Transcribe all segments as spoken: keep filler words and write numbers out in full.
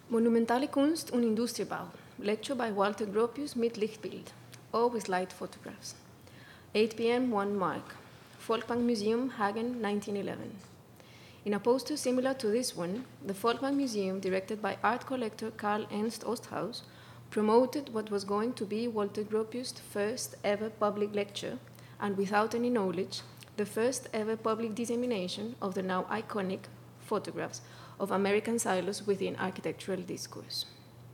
Monumentale Kunst und Industriebau, lecture by Walter Gropius mit Lichtbild, all with light photographs. eight p m one mark, Folkwang Museum, Hagen, nineteen eleven. In a poster similar to this one, the Folkwang Museum, directed by art collector Karl Ernst Osthaus, promoted what was going to be Walter Gropius' first ever public lecture, and without any knowledge, the first ever public dissemination of the now iconic photographs of American silos within architectural discourse.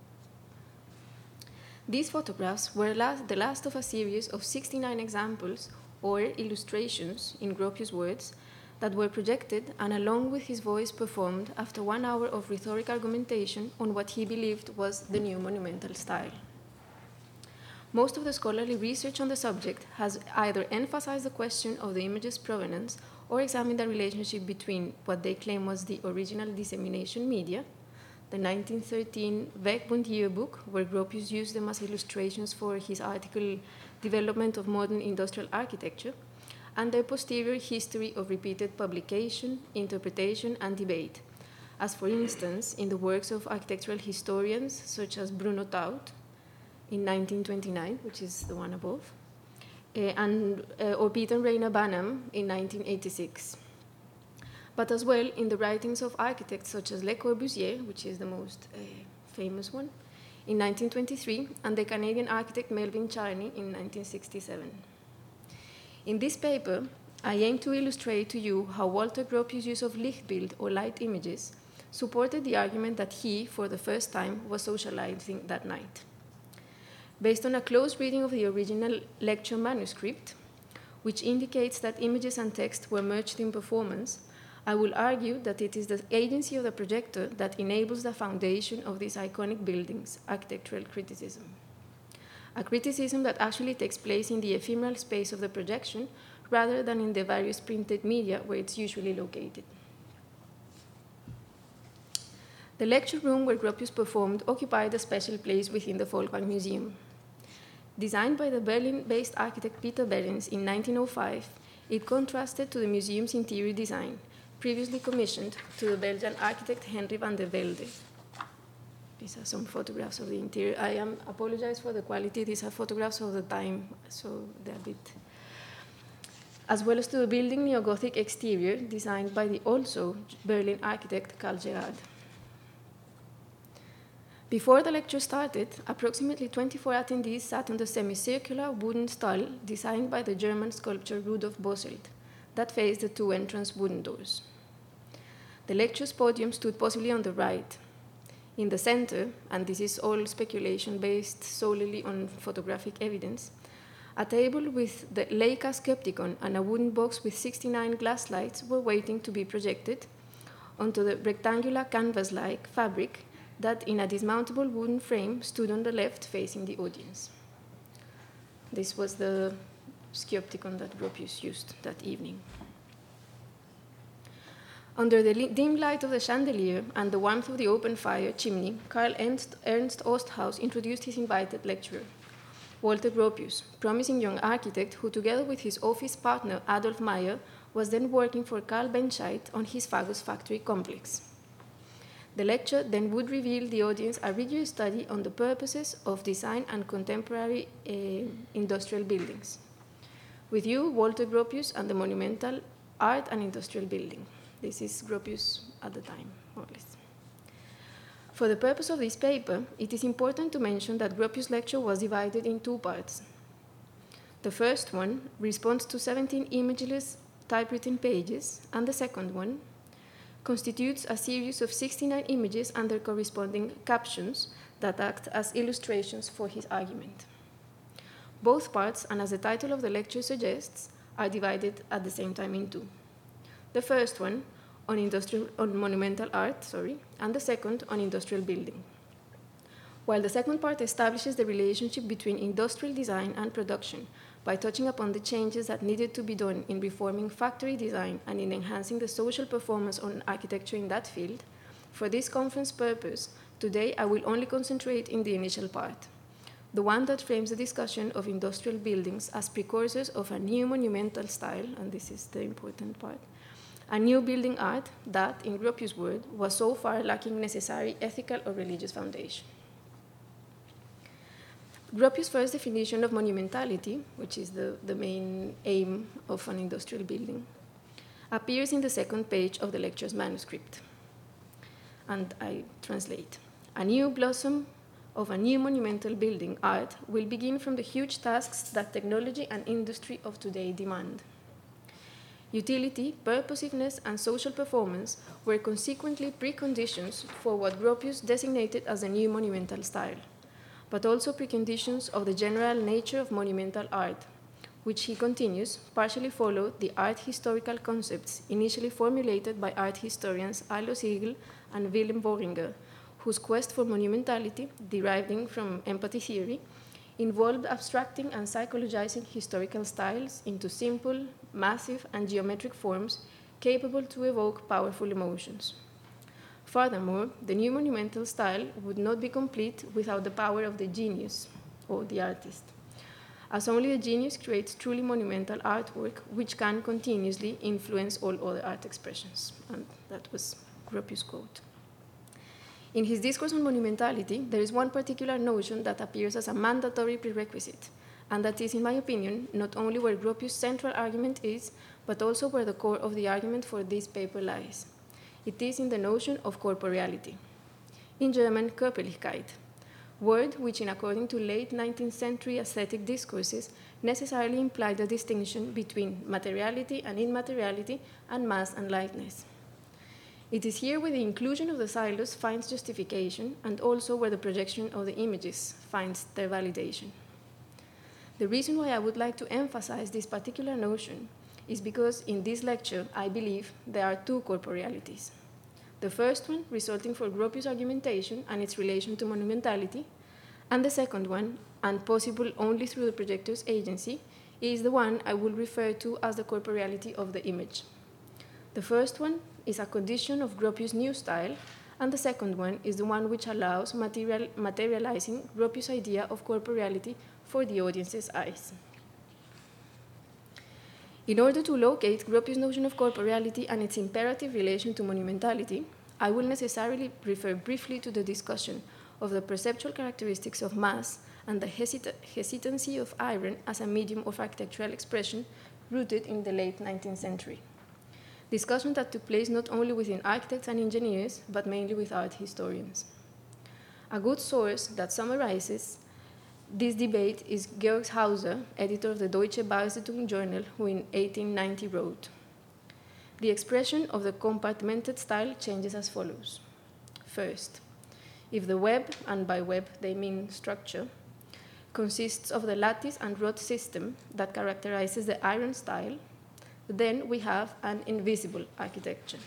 These photographs were last, the last of a series of sixty-nine examples or illustrations, in Gropius' words, that were projected and along with his voice performed after one hour of rhetoric argumentation on what he believed was the new monumental style. Most of the scholarly research on the subject has either emphasized the question of the image's provenance or examined the relationship between what they claim was the original dissemination media, the nineteen thirteen Wegbund yearbook, where Gropius used them as illustrations for his article Development of Modern Industrial Architecture, and their posterior history of repeated publication, interpretation, and debate, as for instance in the works of architectural historians such as Bruno Taut in nineteen twenty-nine, which is the one above, uh, and, uh, or Peter Reina Banham in nineteen eighty-six. But as well in the writings of architects such as Le Corbusier, which is the most uh, famous one, in nineteen twenty-three, and the Canadian architect Melvin Charney in nineteen sixty-seven. In this paper, I aim to illustrate to you how Walter Gropius' use of Lichtbild, or light images, supported the argument that he, for the first time, was socializing that night. Based on a close reading of the original lecture manuscript, which indicates that images and text were merged in performance, I will argue that it is the agency of the projector that enables the foundation of these iconic buildings, architectural criticism. A criticism that actually takes place in the ephemeral space of the projection rather than in the various printed media where it's usually located. The lecture room where Gropius performed occupied a special place within the Folkwang Museum. Designed by the Berlin-based architect Peter Behrens in nineteen oh five, it contrasted to the museum's interior design, previously commissioned to the Belgian architect Henry van der Velde. These are some photographs of the interior. I am, apologize for the quality. These are photographs of the time, so they're a bit. As well as to the building neo-Gothic exterior designed by the also Berlin architect Karl Gerhard. Before the lecture started, approximately twenty-four attendees sat on the semicircular wooden stall designed by the German sculptor Rudolf Boselt that faced the two entrance wooden doors. The lecture's podium stood possibly on the right. In the center, and this is all speculation based solely on photographic evidence, a table with the Leica Skepticon and a wooden box with sixty-nine glass lights were waiting to be projected onto the rectangular canvas-like fabric that in a dismountable wooden frame stood on the left facing the audience. This was the Skepticon that Gropius used that evening. Under the dim light of the chandelier and the warmth of the open fire chimney, Karl Ernst, Ernst Osthaus introduced his invited lecturer, Walter Gropius, promising young architect who, together with his office partner Adolf Meyer, was then working for Karl Benscheidt on his Fagus factory complex. The lecture then would reveal the audience a rigorous study on the purposes of design and contemporary uh, industrial buildings. With you, Walter Gropius and the monumental art and industrial building. This is Gropius at the time, more or less. For the purpose of this paper, it is important to mention that Gropius' lecture was divided in two parts. The first one responds to seventeen imageless typewritten pages, and the second one constitutes a series of sixty-nine images and their corresponding captions that act as illustrations for his argument. Both parts, and as the title of the lecture suggests, are divided at the same time in two. The first one on, industrial, on monumental art, sorry, and the second on industrial building. While the second part establishes the relationship between industrial design and production by touching upon the changes that needed to be done in reforming factory design and in enhancing the social performance on architecture in that field, for this conference purpose, today I will only concentrate in the initial part, the one that frames the discussion of industrial buildings as precursors of a new monumental style, and this is the important part, a new building art that, in Gropius' word, was so far lacking necessary ethical or religious foundation. Gropius' first definition of monumentality, which is the, the main aim of an industrial building, appears in the second page of the lecture's manuscript. And I translate. A new blossom of a new monumental building art will begin from the huge tasks that technology and industry of today demand. Utility, purposiveness, and social performance were consequently preconditions for what Gropius designated as a new monumental style, but also preconditions of the general nature of monumental art, which he continues partially followed the art historical concepts initially formulated by art historians Alois Siegel and Willem Bohringer, whose quest for monumentality, deriving from empathy theory, involved abstracting and psychologizing historical styles into simple, massive, and geometric forms capable to evoke powerful emotions. Furthermore, the new monumental style would not be complete without the power of the genius, or the artist, as only the genius creates truly monumental artwork which can continuously influence all other art expressions. And that was Gropius' quote. In his discourse on monumentality, there is one particular notion that appears as a mandatory prerequisite, and that is, in my opinion, not only where Gropius' central argument is, but also where the core of the argument for this paper lies. It is in the notion of corporeality. In German, Körperlichkeit, word which, in according to late nineteenth century aesthetic discourses, necessarily implied a distinction between materiality and immateriality and mass and lightness. It is here where the inclusion of the xylus finds justification, and also where the projection of the images finds their validation. The reason why I would like to emphasize this particular notion is because in this lecture, I believe there are two corporealities. The first one resulting from Gropius' argumentation and its relation to monumentality, and the second one, and possible only through the projector's agency, is the one I will refer to as the corporeality of the image. The first one is a condition of Gropius' new style, and the second one is the one which allows material, materializing Gropius' idea of corporeality for the audience's eyes. In order to locate Gropius' notion of corporeality and its imperative relation to monumentality, I will necessarily refer briefly to the discussion of the perceptual characteristics of mass and the hesit hesitancy of iron as a medium of architectural expression rooted in the late nineteenth century. Discussion that took place not only within architects and engineers, but mainly with art historians. A good source that summarizes this debate is Georg Hauser, editor of the Deutsche Bauästhetik journal, who in eighteen ninety wrote, "The expression of the compartmented style changes as follows. First, if the web, and by web they mean structure, consists of the lattice and rod system that characterizes the iron style, then we have an invisible architecture.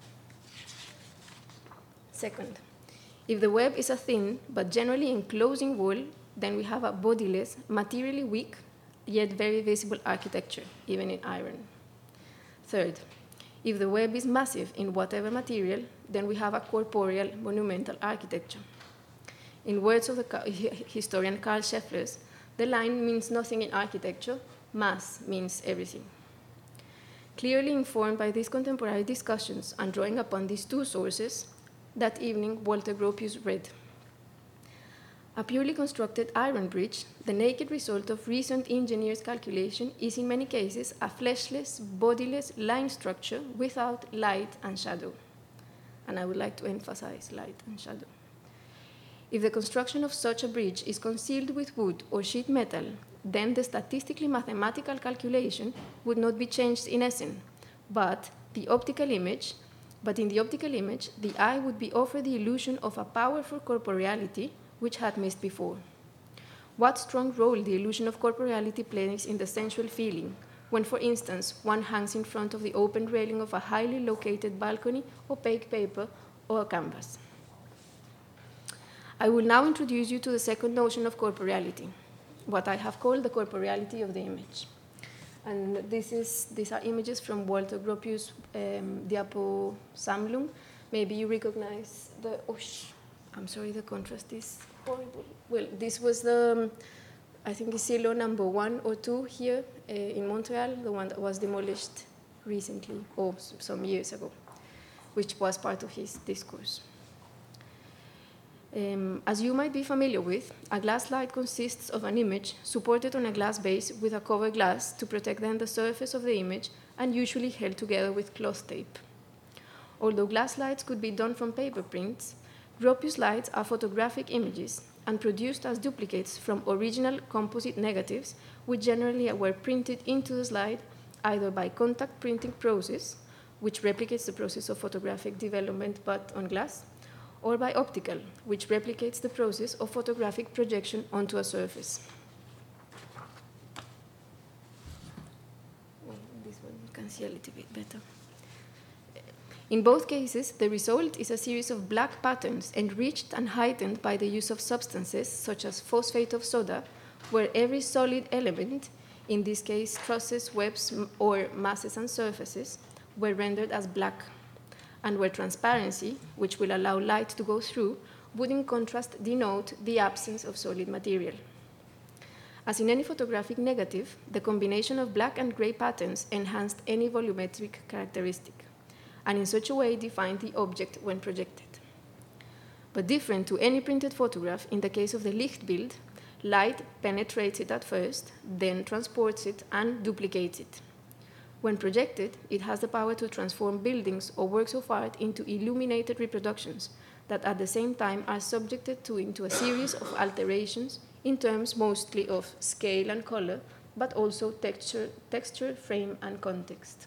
Second, if the web is a thin but generally enclosing wall, then we have a bodiless, materially weak, yet very visible architecture, even in iron. Third, if the web is massive in whatever material, then we have a corporeal, monumental architecture. In words of the historian Karl Schefflers, the line means nothing in architecture, mass means everything." Clearly informed by these contemporary discussions and drawing upon these two sources, that evening Walter Gropius read, "A purely constructed iron bridge, the naked result of recent engineers' calculation, is in many cases a fleshless, bodiless line structure without light and shadow." And I would like to emphasize light and shadow. "If the construction of such a bridge is concealed with wood or sheet metal, then the statistically mathematical calculation would not be changed in essence, but the optical image, but in the optical image, the eye would be offered the illusion of a powerful corporeality which had missed before. What strong role the illusion of corporeality plays in the sensual feeling, when, for instance, one hangs in front of the open railing of a highly located balcony, opaque paper, or a canvas." I will now introduce you to the second notion of corporeality, what I have called the corporeality of the image. And this is, these are images from Walter Gropius' um, Diapo-Sammlung. Maybe you recognize the, oh, sh I'm sorry, the contrast is horrible. Well, this was the, um, I think it's silo number one or two here uh, in Montreal, the one that was demolished recently, or some years ago, which was part of his discourse. Um, as you might be familiar with, a glass slide consists of an image supported on a glass base with a cover glass to protect then the surface of the image and usually held together with cloth tape. Although glass slides could be done from paper prints, Gropius slides are photographic images and produced as duplicates from original composite negatives, which generally were printed into the slide either by contact printing process, which replicates the process of photographic development but on glass, or by optical, which replicates the process of photographic projection onto a surface. Well, this one you can see a little bit better. In both cases, the result is a series of black patterns enriched and heightened by the use of substances such as phosphate of soda, where every solid element, in this case trusses, webs, or masses and surfaces, were rendered as black, and where transparency, which will allow light to go through, would in contrast denote the absence of solid material. As in any photographic negative, the combination of black and gray patterns enhanced any volumetric characteristic, and in such a way defined the object when projected. But different to any printed photograph, in the case of the Lichtbild, light penetrates it at first, then transports it and duplicates it. When projected, it has the power to transform buildings or works of art into illuminated reproductions that at the same time are subjected to into a series of alterations in terms mostly of scale and color, but also texture, texture, frame, and context.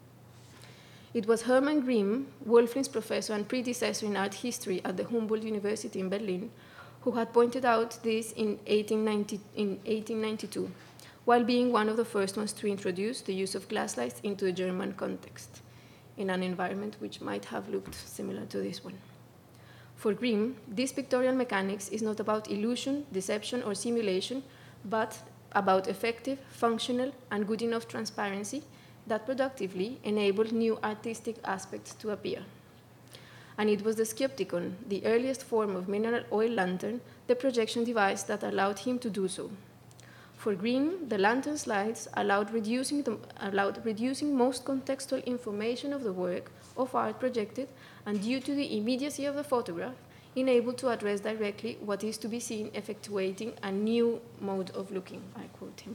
It was Hermann Grimm, Wölflin's professor and predecessor in art history at the Humboldt University in Berlin, who had pointed out this in eighteen ninety-two. While being one of the first ones to introduce the use of glass slides into a German context, in an environment which might have looked similar to this one. For Grimm, this pictorial mechanics is not about illusion, deception, or simulation, but about effective, functional, and good enough transparency that productively enabled new artistic aspects to appear. And it was the Sciopticon, the earliest form of mineral oil lantern, the projection device that allowed him to do so. For Grimm, the lantern slides allowed reducing, the, allowed reducing most contextual information of the work of art projected, and due to the immediacy of the photograph, enabled to address directly what is to be seen, effectuating a new mode of looking, I quote him.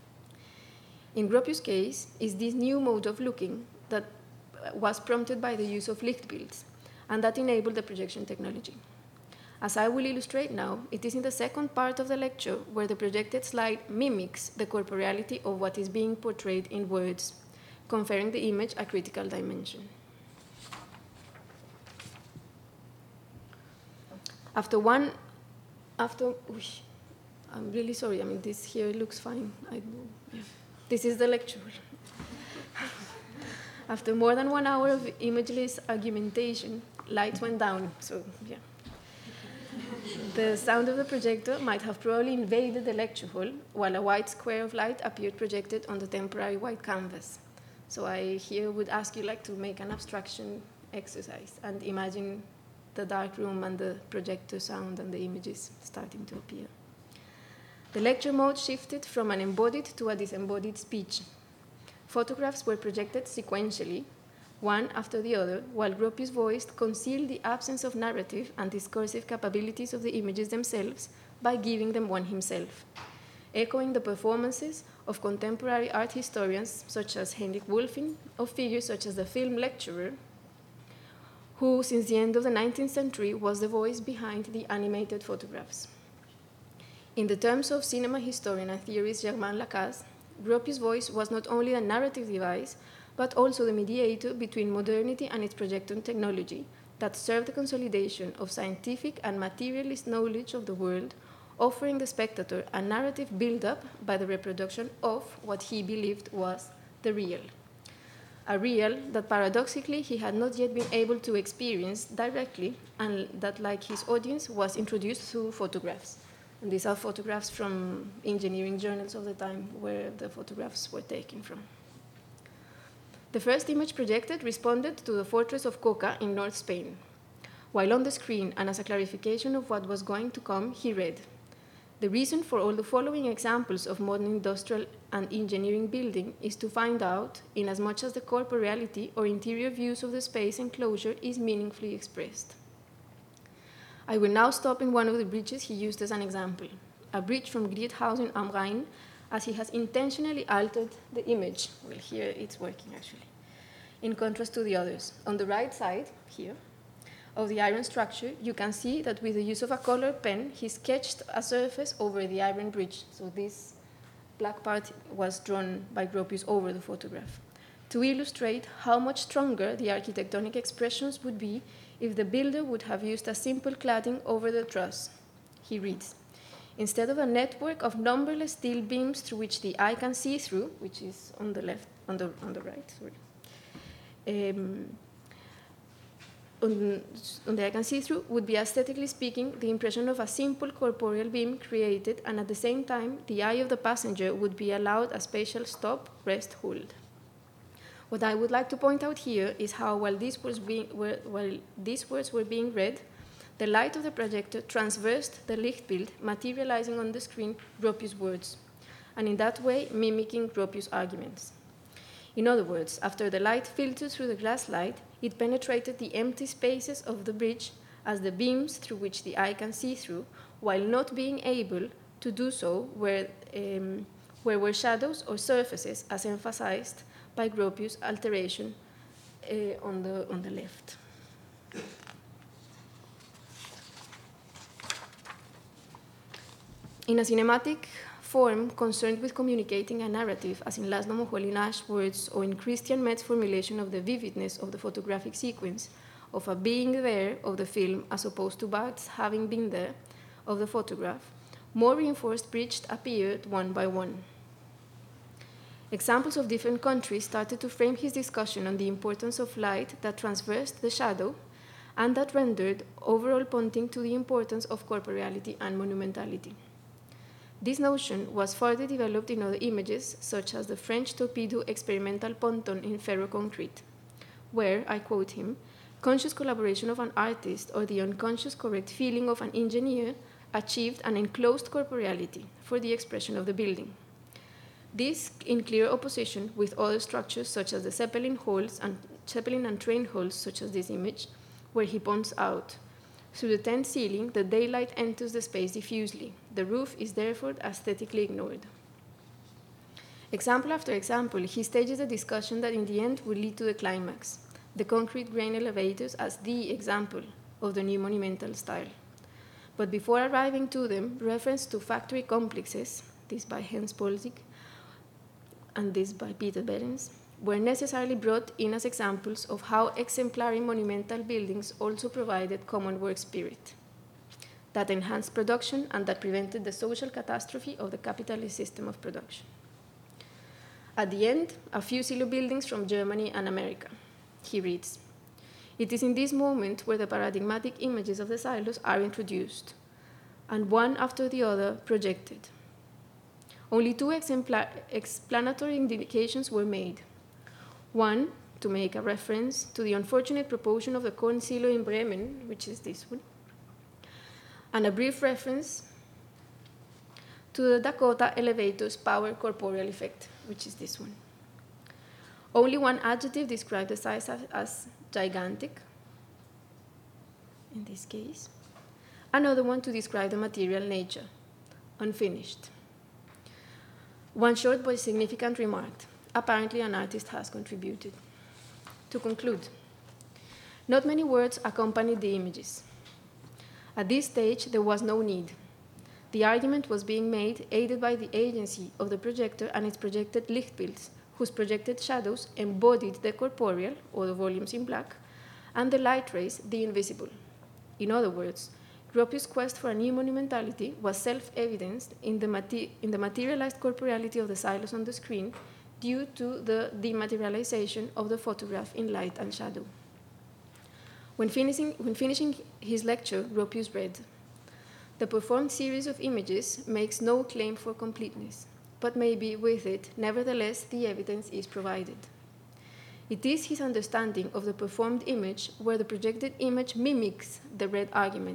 In Gropius' case, is this new mode of looking that was prompted by the use of Lichtbilds, and that enabled the projection technology. As I will illustrate now, it is in the second part of the lecture where the projected slide mimics the corporeality of what is being portrayed in words, conferring the image a critical dimension. After one, after, whoosh, I'm really sorry, I mean, this here looks fine. I, yeah. This is the lecture. After more than one hour of imageless argumentation, lights went down, so yeah. The sound of the projector might have probably invaded the lecture hall, while a white square of light appeared projected on the temporary white canvas. So I here would ask you like to make an abstraction exercise and imagine the dark room and the projector sound and the images starting to appear. The lecture mode shifted from an embodied to a disembodied speech. Photographs were projected sequentially, one after the other, while Gropius' voice concealed the absence of narrative and discursive capabilities of the images themselves by giving them one himself, echoing the performances of contemporary art historians such as Heinrich Wölflin, of figures such as the film lecturer, who since the end of the nineteenth century was the voice behind the animated photographs. In the terms of cinema historian and theorist Germain Lacaze, Gropius' voice was not only a narrative device, but also the mediator between modernity and its projection technology that served the consolidation of scientific and materialist knowledge of the world, offering the spectator a narrative built-up by the reproduction of what he believed was the real. A real that paradoxically he had not yet been able to experience directly, and that, like his audience, was introduced through photographs. And these are photographs from engineering journals of the time where the photographs were taken from. The first image projected responded to the fortress of Coca in North Spain. While on the screen, and as a clarification of what was going to come, he read, The reason for all the following examples of modern industrial and engineering building is to find out, in as much as the corporeality or interior views of the space enclosure is meaningfully expressed. I will now stop in one of the bridges he used as an example, a bridge from Griethausen am Rhein, as he has intentionally altered the image. Well, here it's working actually, in contrast to the others. On the right side, here, of the iron structure, you can see that with the use of a color pen, he sketched a surface over the iron bridge. So this black part was drawn by Gropius over the photograph, to illustrate how much stronger the architectonic expressions would be if the builder would have used a simple cladding over the truss. He reads, instead of a network of numberless steel beams through which the eye can see through, which is on the left, on the, on the right, sorry, um, on, on the eye can see through would be, aesthetically speaking, the impression of a simple corporeal beam created, and at the same time, the eye of the passenger would be allowed a spatial stop, rest, hold. What I would like to point out here is how, while these words, being, were, while these words were being read, the light of the projector transversed the Lichtbild, materializing on the screen Gropius' words, and in that way mimicking Gropius' arguments. In other words, after the light filtered through the glass light, it penetrated the empty spaces of the bridge as the beams through which the eye can see through, while not being able to do so where, um, where were shadows or surfaces, as emphasized by Gropius' alteration uh, on, the, on the left. In a cinematic form concerned with communicating a narrative, as in Laszlo Moholy-Nagy's words or in Christian Metz's formulation of the vividness of the photographic sequence, of a being there of the film as opposed to Barth's having been there of the photograph, more reinforced bridges appeared one by one. Examples of different countries started to frame his discussion on the importance of light that transversed the shadow and that rendered overall pointing to the importance of corporeality and monumentality. This notion was further developed in other images, such as the French torpedo experimental ponton in ferroconcrete, where, I quote him, conscious collaboration of an artist or the unconscious correct feeling of an engineer achieved an enclosed corporeality for the expression of the building. This in clear opposition with other structures such as the Zeppelin halls and Zeppelin and train halls, such as this image, where he points out, through the tent ceiling, the daylight enters the space diffusely. The roof is therefore aesthetically ignored. Example after example, he stages a discussion that in the end will lead to the climax, the concrete grain elevators as the example of the new monumental style. But before arriving to them, reference to factory complexes, this by Hans Polzig and this by Peter Behrens, were necessarily brought in as examples of how exemplary monumental buildings also provided common work spirit that enhanced production and that prevented the social catastrophe of the capitalist system of production. At the end, a few silo buildings from Germany and America. He reads, it is in this moment where the paradigmatic images of the silos are introduced, and one after the other projected. Only two exemplar- explanatory indications were made. One, to make a reference to the unfortunate proportion of the corn silo in Bremen, which is this one, and a brief reference to the Dakota elevator's power corporeal effect, which is this one. Only one adjective described the size as, as gigantic, in this case. Another one to describe the material nature, unfinished. One short but significant remark. Apparently, an artist has contributed. To conclude, not many words accompanied the images. At this stage, there was no need. The argument was being made aided by the agency of the projector and its projected Lichtbilds, whose projected shadows embodied the corporeal, or the volumes in black, and the light rays, the invisible. In other words, Gropius' quest for a new monumentality was self-evidenced in the, mate- in the materialized corporeality of the silos on the screen due to the dematerialization of the photograph in light and shadow. When finishing, when finishing his lecture, Gropius read, the performed series of images makes no claim for completeness, but maybe with it, nevertheless, the evidence is provided. It is his understanding of the performed image where the projected image mimics the read argument,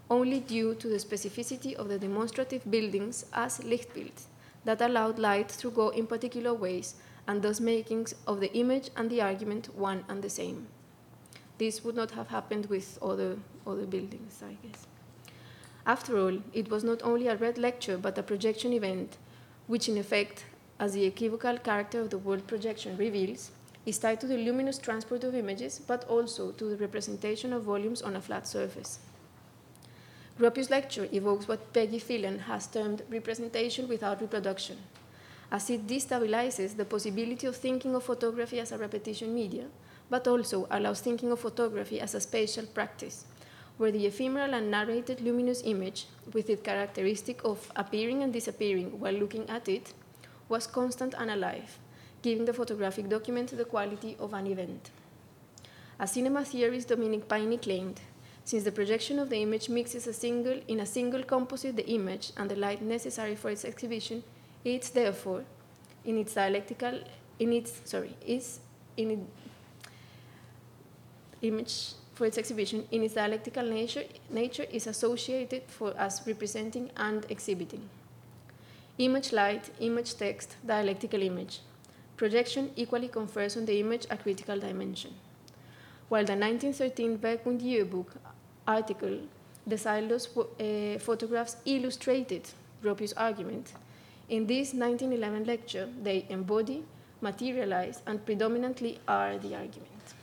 only due to the specificity of the demonstrative buildings as Lichtbild, that allowed light to go in particular ways, and thus making of the image and the argument one and the same. This would not have happened with other, other buildings, I guess. After all, it was not only a read lecture, but a projection event, which in effect, as the equivocal character of the word projection reveals, is tied to the luminous transport of images, but also to the representation of volumes on a flat surface. Gropius' lecture evokes what Peggy Phelan has termed representation without reproduction, as it destabilizes the possibility of thinking of photography as a repetition media, but also allows thinking of photography as a spatial practice, where the ephemeral and narrated luminous image, with its characteristic of appearing and disappearing while looking at it, was constant and alive, giving the photographic document the quality of an event. As cinema theorist Dominic Paine claimed, since the projection of the image mixes a single, in a single composite the image and the light necessary for its exhibition, it's therefore, in its dialectical, in its, sorry, is in it, image for its exhibition, in its dialectical nature, nature is associated for as representing and exhibiting. Image light, image text, dialectical image. Projection equally confers on the image a critical dimension. While the nineteen thirteen Werk und Yearbook article, the Seilos uh, photographs illustrated Gropius' argument, in this nineteen eleven lecture, they embody, materialize, and predominantly are the argument.